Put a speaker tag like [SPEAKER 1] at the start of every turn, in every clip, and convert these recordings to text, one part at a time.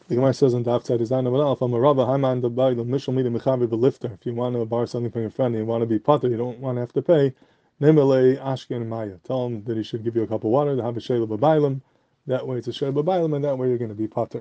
[SPEAKER 1] The Gemara says in Daf Tzad Zayin Amud Aleph, Amarava Haman the Bag the Mishal Mida Mechavi Belifter. If you want to borrow something from your friend and you want to be pater, you don't want to have to pay. Nemele Ashken Maya. Tell him that he should give you a cup of water to have a shayla b'bailim. That way it's a shayla b'bailim, and that way you're going to be pater.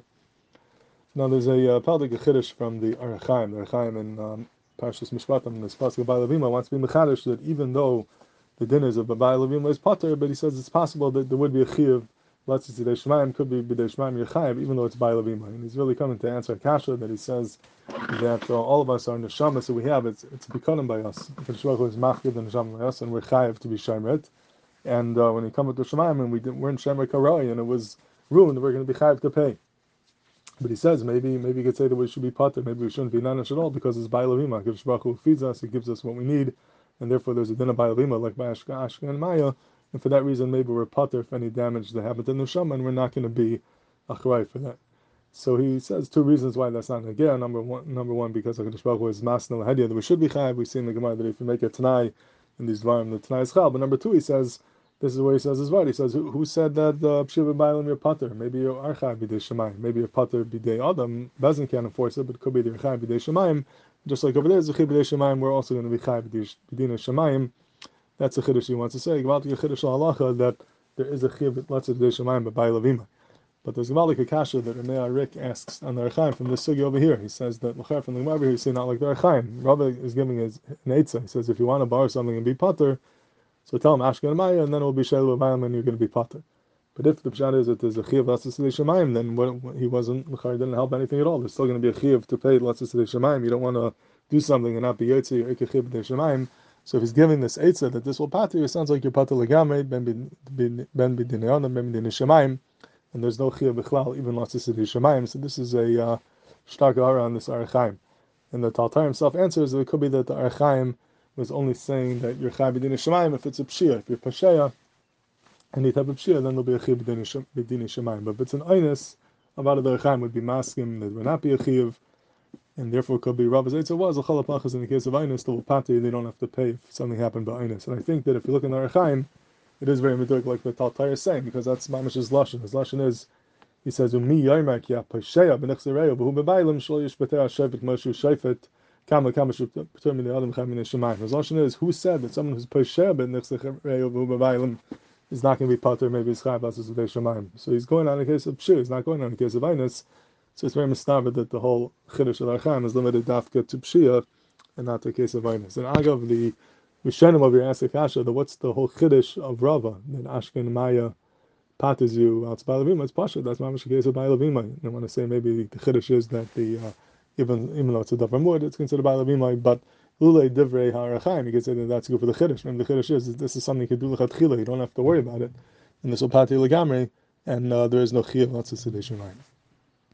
[SPEAKER 1] Now there's a Paldik Chiddush from the Arachaim. The Arachaim in Parshas Mishpatim, the Pasuk of Bailavima wants to be mechadish that even though the dinners of Bailavima is pater, but he says it's possible that there would be a chiyuv. Let's say B'dei Shemaim could be B'dei Shemaim Yechayev, even though it's Bailavima. And he's really coming to answer a kasha that he says that all of us are neshama, so we have it's becoming by us. The Shemach is machgiv and neshama by us, and we're chayev to be shemret. And when he come with the Shemaim, and we're in shemret karai, and it was ruined, we're going to be chayev to pay. But he says maybe you could say that we should be pater, maybe we shouldn't be nanish at all because it's Bailavima. Because Shemach feeds us, it gives us what we need, and therefore there's a din of Bailavima like by Ashka and Maya. And for that reason, maybe we're pater if any damage that happened to the neshama, and we're not going to be achray for that. So he says two reasons why that's not negeh. Number one, because HaKadosh Baruch Hu is masnel hadiya that we should be chayav. We see in the Gemara that if you make a tanai in these dvarim, the tanai is chal. But number two, he says this is where he says his word. He says who said that pshiva b'aylam you're pater? Maybe you're archav b'dei shemayim. Maybe you're pater b'dei adam. Bezin can't enforce it, but it could be the archav b'dei shemayim. Just like over there, zechiv b'dei shemayim, we're also going to be chayav b'dei shemayim. That's a chiddush he wants to say. Gvaldik a chiddush halacha that there is a chiv let's say b'dei shemayim but b'aylavima. But there's Gvaldik a kasha that Ramei Arik asks on the Archaim from this sugi over here. He says that l'char from the Gemara over here, he's saying not like the Archaim. Rabbi is giving his an eitzah. He says if you want to borrow something and be pater, so tell him Ashken and Maya, and then it will be sheilu b'mayim and you're going to be pater. But if the pshat is that there's a chiv let's say shemayim, then he wasn't l'char didn't help anything at all. There's still going to be a chiv to pay let's say shemayim. You don't want to do something and not be yotzi or ikh chiv b'dei shemayim. So if he's giving this eitzah that this will pater, it sounds like you're pater legamei ben b'dinei adam ben b'dinei shemayim, and there's no chiyah b'chlal even lots of shemayim. So this is a stark ara on this Arachaim. And the Taltar himself answers that it could be that the Arachaim was only saying that you're chayv b'dinei shemayim if it's a pshia. If you're pasheya, any type of pshia, then there'll be a chiyah b'dinei shemayim. But if it's an einus, a lot of the Arachaim would be maskim that would not be a chiyah. And therefore, it could be Rabbi Zaytza was a chalapachas in the case of Einus, the Pati, they don't have to pay if something happened by Einus. And I think that if you look in the Arachaim, it is very meduik like the Taltai is saying, because that's Mamash's Lashon. His Lashon is, he says, Umi Yarmak ya Pasheya b'nechzereyo b'hu b'baylam shol yishbetei ha-shevik moshu shayfet kama shu p'tur min adam chayim min shemayim. His Lashon is, who said that someone who's Pasheya b'nechzereyo b'hu b'baylam is not going to be pater, maybe it's chayv l'asas v'dei shemayim. So he's going on a case of Pshir, he's not going on a case of Einus. So it's very mistaber that the whole chiddush of Archaim is limited dafka to pshia and not to a case of Einus. And agav the Rishonim over here asked the kasha that what's the whole chiddush of Rava that Ashken Maya patters you out Bailavima? It's pasha. That's mamish a case of Bailavima. I want to say maybe the chiddush is that the even though it's a davar mud, it's considered Bailavima. But lulei divrei ha'Arachaim, you could say that that's good for the chiddush. Remember the chiddush is that this is something you can do lechatchila. You don't have to worry about it, and this will pater legamri, and there is no chiyuv lots of sedation.